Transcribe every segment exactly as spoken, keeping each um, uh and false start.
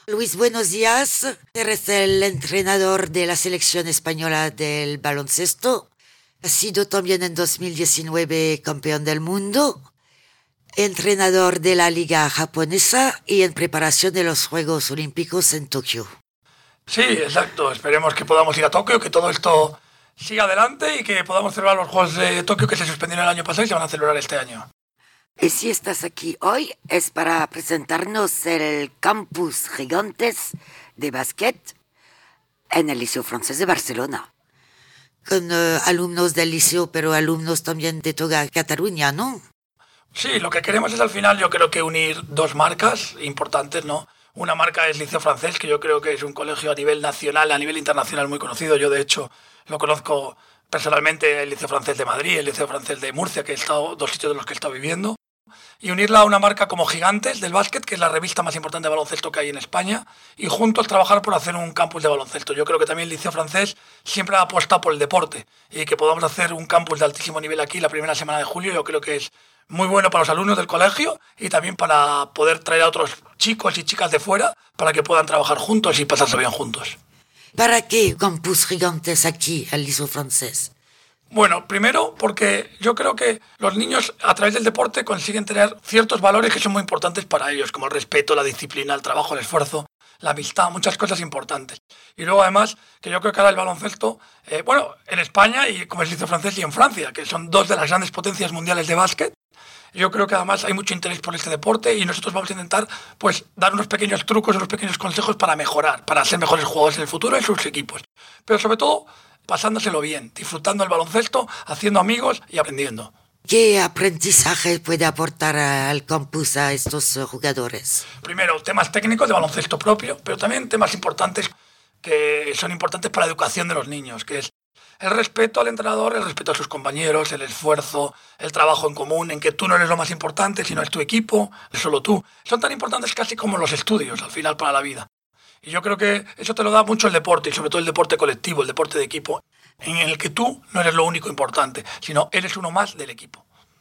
Luis, buenos días. Eres el entrenador de la selección española del baloncesto. Has sido también en dos mil diecinueve campeón del mundo, entrenador de la Liga Japonesa y en preparación de los Juegos Olímpicos en Tokio. Sí, exacto. Esperemos que podamos ir a Tokio, que todo esto siga adelante y que podamos celebrar los Juegos de Tokio que se suspendieron el año pasado y se van a celebrar este año. Y si estás aquí hoy es para presentarnos el Campus Gigantes de básquet en el Liceo Francés de Barcelona. Con uh, alumnos del liceo, pero alumnos también de toda Cataluña, ¿no? Sí, lo que queremos es al final yo creo que unir dos marcas importantes, ¿no? Una marca es Liceo Francés, que yo creo que es un colegio a nivel nacional, a nivel internacional muy conocido. Yo de hecho lo conozco personalmente, el Liceo Francés de Madrid, el Liceo Francés de Murcia, que he estado, dos sitios de los que he estado viviendo. Y unirla a una marca como Gigantes del Básquet, que es la revista más importante de baloncesto que hay en España, y juntos trabajar por hacer un campus de baloncesto. Yo creo que también el Liceo Francés siempre ha apostado por el deporte y que podamos hacer un campus de altísimo nivel aquí la primera semana de julio, yo creo que es muy bueno para los alumnos del colegio y también para poder traer a otros chicos y chicas de fuera para que puedan trabajar juntos y pasarse bien juntos. ¿Para qué Campus Gigantes aquí, el Liceo Francés? Bueno, primero porque yo creo que los niños a través del deporte consiguen tener ciertos valores que son muy importantes para ellos, como el respeto, la disciplina, el trabajo, el esfuerzo, la amistad, muchas cosas importantes. Y luego además que yo creo que ahora el baloncesto, eh, bueno, en España y como es el Liceo Francés y en Francia, que son dos de las grandes potencias mundiales de básquet, yo creo que además hay mucho interés por este deporte y nosotros vamos a intentar pues dar unos pequeños trucos, unos pequeños consejos para mejorar, para ser mejores jugadores en el futuro en sus equipos. Pero sobre todo pasándoselo bien, disfrutando el baloncesto, haciendo amigos y aprendiendo. ¿Qué aprendizaje puede aportar al campus a estos uh, jugadores? Primero, temas técnicos de baloncesto propio, pero también temas importantes que son importantes para la educación de los niños, que es el respeto al entrenador, el respeto a sus compañeros, el esfuerzo, el trabajo en común, en que tú no eres lo más importante, sino es tu equipo, es solo tú. Son tan importantes casi como los estudios, al final, para la vida. Y yo creo que eso te lo da mucho el deporte, y sobre todo el deporte colectivo, el deporte de equipo, en el que tú no eres lo único importante, sino eres uno más del equipo.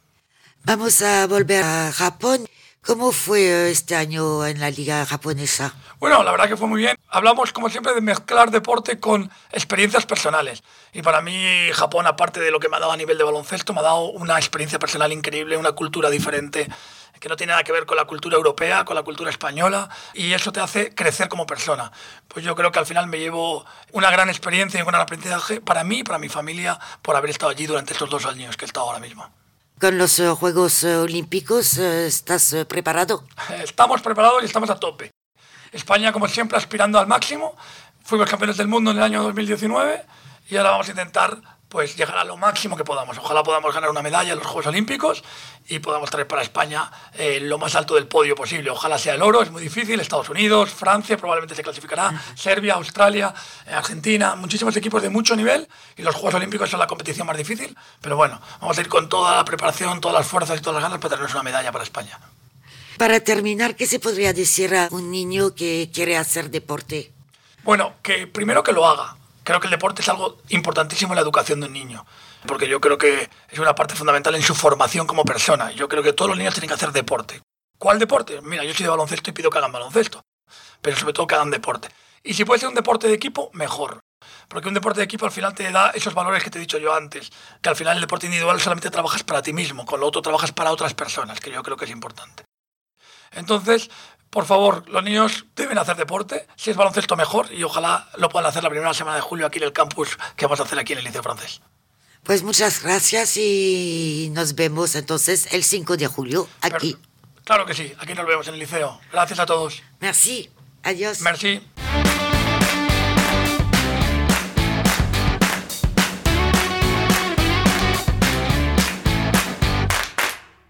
Vamos a volver a Japón. ¿Cómo fue este año en la liga japonesa? Bueno, la verdad que fue muy bien. Hablamos, como siempre, de mezclar deporte con experiencias personales. Y para mí, Japón, aparte de lo que me ha dado a nivel de baloncesto, me ha dado una experiencia personal increíble, una cultura diferente, que no tiene nada que ver con la cultura europea, con la cultura española, y eso te hace crecer como persona. Pues yo creo que al final me llevo una gran experiencia y un gran aprendizaje para mí y para mi familia por haber estado allí durante estos dos años que he estado ahora mismo. ¿Con los uh, Juegos uh, Olímpicos uh, estás uh, preparado? Estamos preparados y estamos a tope. España, como siempre, aspirando al máximo. Fuimos campeones del mundo en el año dos mil diecinueve y ahora vamos a intentar pues llegar a lo máximo que podamos. Ojalá podamos ganar una medalla en los Juegos Olímpicos y podamos traer para España eh, lo más alto del podio posible. Ojalá sea el oro, es muy difícil. Estados Unidos, Francia probablemente se clasificará, Serbia, Australia, eh, Argentina, muchísimos equipos de mucho nivel y los Juegos Olímpicos son la competición más difícil. Pero bueno, vamos a ir con toda la preparación, todas las fuerzas y todas las ganas para traernos una medalla para España. Para terminar, ¿qué se podría decir a un niño que quiere hacer deporte? Bueno, que primero que lo haga. Creo que el deporte es algo importantísimo en la educación de un niño, porque yo creo que es una parte fundamental en su formación como persona. Yo creo que todos los niños tienen que hacer deporte. ¿Cuál deporte? Mira, yo soy de baloncesto y pido que hagan baloncesto, pero sobre todo que hagan deporte. Y si puede ser un deporte de equipo, mejor. Porque un deporte de equipo al final te da esos valores que te he dicho yo antes, que al final el deporte individual solamente trabajas para ti mismo, con lo otro trabajas para otras personas, que yo creo que es importante. Entonces, por favor, los niños deben hacer deporte, si es baloncesto mejor, y ojalá lo puedan hacer la primera semana de julio aquí en el campus que vamos a hacer aquí en el Liceo Francés. Pues muchas gracias y nos vemos entonces el cinco de julio aquí. Pero, claro que sí, aquí nos vemos en el liceo. Gracias a todos. Merci, adiós. Merci.